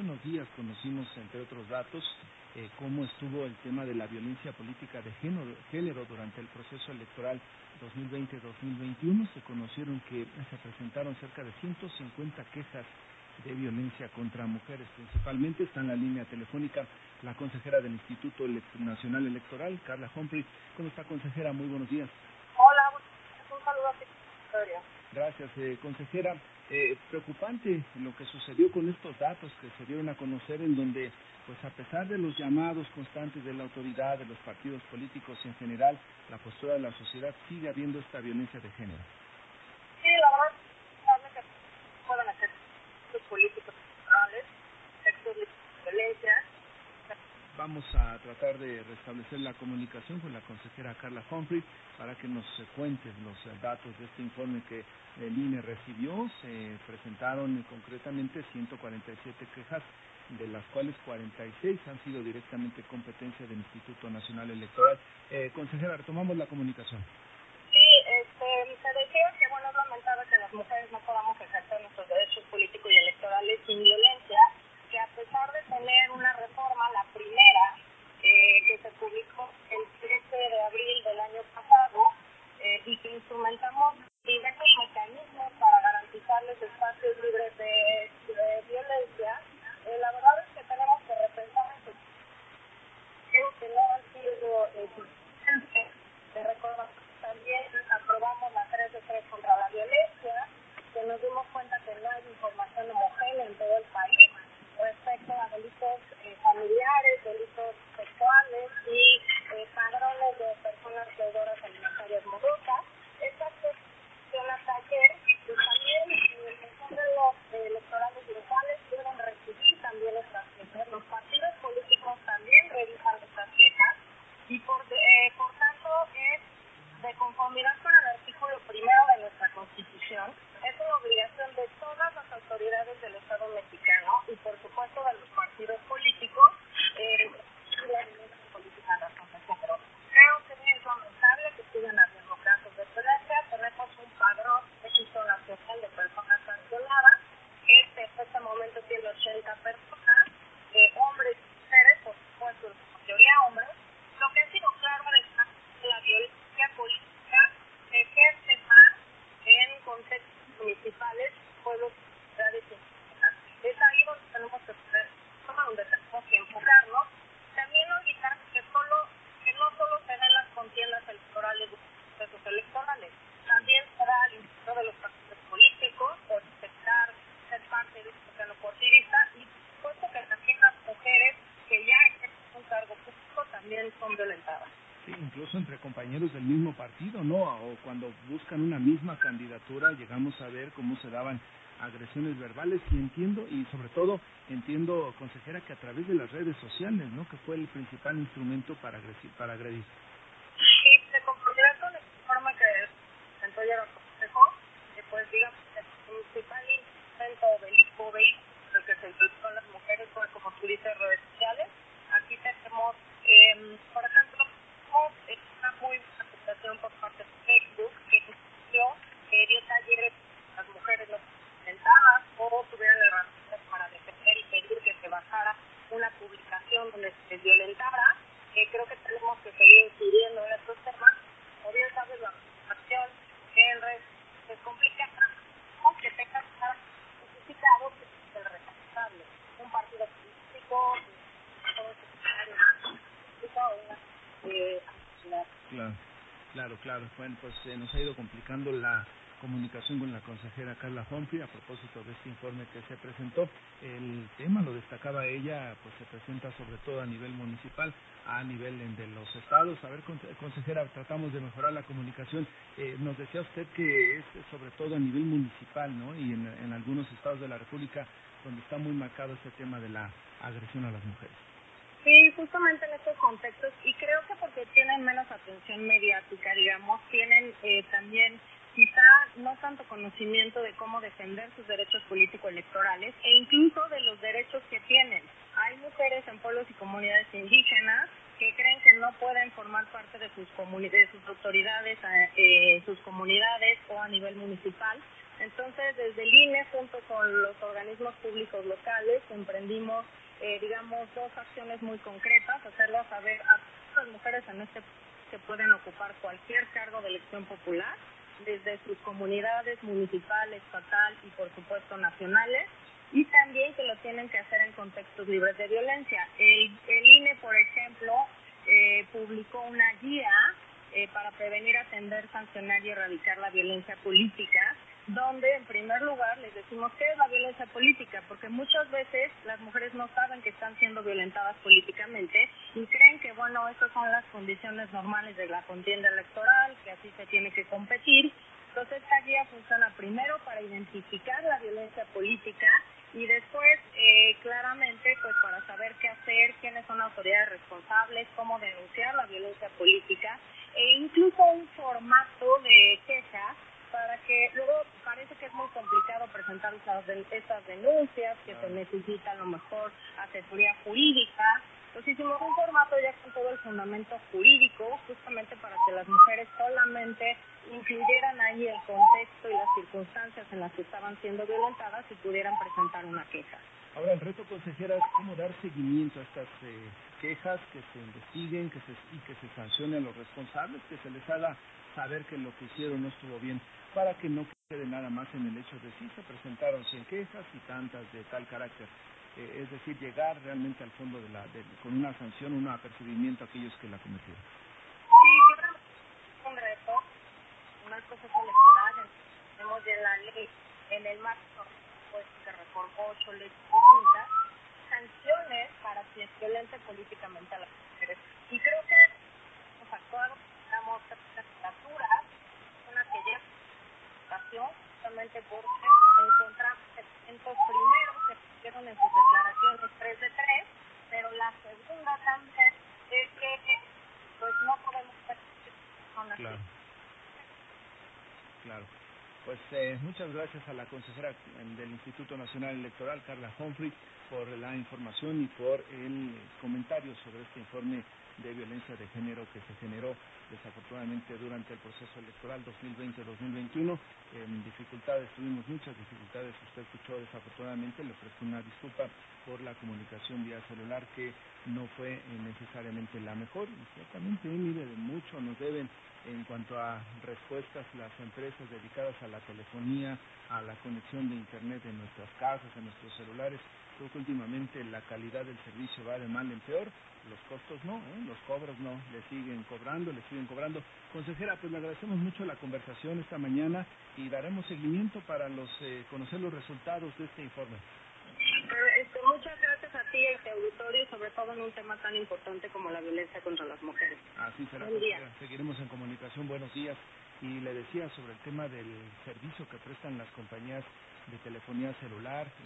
unos días conocimos, entre otros datos, cómo estuvo el tema de la violencia política de género durante el proceso electoral 2020-2021. Se conocieron que se presentaron cerca de 150 quejas de violencia contra mujeres. Principalmente está en la línea telefónica la consejera del Instituto Nacional Electoral, Carla Humphrey. ¿Cómo está, consejera? Muy buenos días. Hola, un saludo a ti, Victoria. Gracias, consejera. Preocupante lo que sucedió con estos datos que se dieron a conocer, en donde, pues a pesar de los llamados constantes de la autoridad, de los partidos políticos y en general la postura de la sociedad, sigue habiendo esta violencia de género. Sí, la verdad es que pueden hacer políticos electorales, actos de violencia. Vamos a tratar de restablecer la comunicación con la consejera Carla Humphrey para que nos cuente los datos de este informe que el INE recibió. Se presentaron concretamente 147 quejas, de las cuales 46 han sido directamente competencia del Instituto Nacional Electoral. Consejera, retomamos la comunicación. Sí, se decía que, bueno, es lamentable que las mujeres no podamos ejercer nuestros derechos políticos y electorales sin violencia, que a pesar de tener una reforma, la primera, que se publicó el 13 de abril del año pasado, y que instrumentamos diversos mecanismos para garantizarles espacios libres de violencia, la verdad es que tenemos que repensar que no han sido suficientes. De recordar, también aprobamos la 3 contra la violencia, que nos dimos cuenta que no hay información homogénea en todo el país respecto a delitos familiares, delitos sexuales y padrones de personas deudoras alimentarias morosas. Estas cuestiones ayer, y también en función de los electorales locales deben recibir también estas quejas. Los partidos políticos también revisan estas quejas y por tanto es de conformidad con el artículo 1 de nuestra Constitución. Es una obligación de todas las autoridades del Estado mexicano y por supuesto de los partidos políticos la violencia política en la Género. Creo que es lamentable que sigan habiendo casos de violencia. Tenemos un padrón registro nacional de personas sancionadas. En este momento tiene 80 personas, hombres y mujeres, por supuesto, la mayoría hombres. Lo que ha sido claro es que la violencia política se ejerce más en contextos municipales, pueblos, ciudades y indígenas. Es ahí donde tenemos que poner, donde tenemos que enfocarnos. También olvidar que no solo se dan las contiendas electorales de los procesos electorales, también se da al interior de los partidos políticos, por intentar ser parte de un terreno partidista, y por supuesto que también las mujeres que ya ejercen un cargo público también son violentadas. Sí, incluso entre compañeros del mismo partido, ¿no? O cuando buscan una misma candidatura, llegamos a ver cómo se daban agresiones verbales, y sobre todo entiendo, consejera, que a través de las redes sociales, ¿no? Que fue el principal instrumento para agredir. Sí, de conformidad con el informe que presentó ayer al Consejo, pues digamos que el principal instrumento vehículo que se utilizó en las mujeres fue, como tú dices, redes sociales. Aquí tenemos, por ejemplo, una muy buena aceptación por parte de Facebook, que dio talleres a las mujeres no presentadas o tuvieran herramientas para defender y pedir que se bajara una publicación donde se violentara. Creo que tenemos que seguir incidiendo en estos temas. O bien sabes, la acción en redes es complicada, aunque tenga que estar justificado que es el responsable. Un partido político, todo ese Claro. Bueno, pues nos ha ido complicando la comunicación con la consejera Carla Humphrey a propósito de este informe que se presentó. El tema, lo destacaba ella, pues se presenta sobre todo a nivel municipal, a nivel de los estados. A ver, consejera, tratamos de mejorar la comunicación. Nos decía usted que es sobre todo a nivel municipal, ¿no? Y en algunos estados de la República donde está muy marcado este tema de la agresión a las mujeres. Sí, justamente en estos contextos, y creo que porque tienen menos atención mediática, digamos, tienen también quizá no tanto conocimiento de cómo defender sus derechos político-electorales e incluso de los derechos que tienen. Hay mujeres en pueblos y comunidades indígenas que creen que no pueden formar parte de sus autoridades, sus comunidades o a nivel municipal. Entonces, desde el INE, junto con los organismos públicos locales, emprendimos, dos acciones muy concretas: hacerlo saber a todas las mujeres en este país que pueden ocupar cualquier cargo de elección popular, desde sus comunidades municipal, estatal y, por supuesto, nacionales, y también que lo tienen que hacer en contextos libres de violencia. El INE, por ejemplo, publicó una guía para prevenir, atender, sancionar y erradicar la violencia política, donde en primer lugar les decimos qué es la violencia política, porque muchas veces las mujeres no saben que están siendo violentadas políticamente y creen que, esas son las condiciones normales de la contienda electoral, que así se tiene que competir. Entonces, esta guía funciona primero para identificar la violencia política y después, claramente, pues para saber qué hacer, quiénes son autoridades responsables, cómo denunciar la violencia política, e incluso un formato de quejas para que luego parece que es muy complicado presentar estas denuncias, que se necesita a lo mejor asesoría jurídica. Entonces hicimos un formato ya con todo el fundamento jurídico, justamente para que las mujeres solamente incluyeran ahí el contexto y las circunstancias en las que estaban siendo violentadas y pudieran presentar una queja. Ahora, el reto, consejera, es cómo dar seguimiento a estas quejas, que se investiguen y que se sancionen a los responsables, que se les haga saber que lo que hicieron no estuvo bien, para que no quede nada más en el hecho de sí, se presentaron 100 quejas y tantas de tal carácter. Es decir, llegar realmente al fondo con una sanción, un apercibimiento a aquellos que la cometieron. Sí, claro, es un reto, no es proceso electoral, tenemos ya la ley en el marco, pues se reformó 8 leyes distintas, sanciones para quien violente políticamente a las mujeres. Y creo que hemos actuado, damos candidaturas, una que ya justamente porque encontramos elementos primeros que pusieron en sus declaraciones 3 de 3, pero la segunda también es que pues no podemos ser personas. Claro. Pues muchas gracias a la consejera del Instituto Nacional Electoral, Carla Humphrey, por la información y por el comentario sobre este informe de violencia de género que se generó desafortunadamente durante el proceso electoral 2020-2021. Tuvimos muchas dificultades, usted escuchó desafortunadamente, le ofrezco una disculpa por la comunicación vía celular que no fue necesariamente la mejor, y ciertamente mire, de mucho nos deben en cuanto a respuestas las empresas dedicadas a la telefonía, a la conexión de internet en nuestras casas, en nuestros celulares. Creo que últimamente la calidad del servicio va de mal en peor, los costos no, los cobros no, le siguen cobrando. Consejera, pues le agradecemos mucho la conversación esta mañana y daremos seguimiento para conocer los resultados de este informe. Muchas gracias a ti y a este auditorio, sobre todo en un tema tan importante como la violencia contra las mujeres. Así será. Buen día. Seguiremos en comunicación. Buenos días. Y le decía sobre el tema del servicio que prestan las compañías de telefonía celular.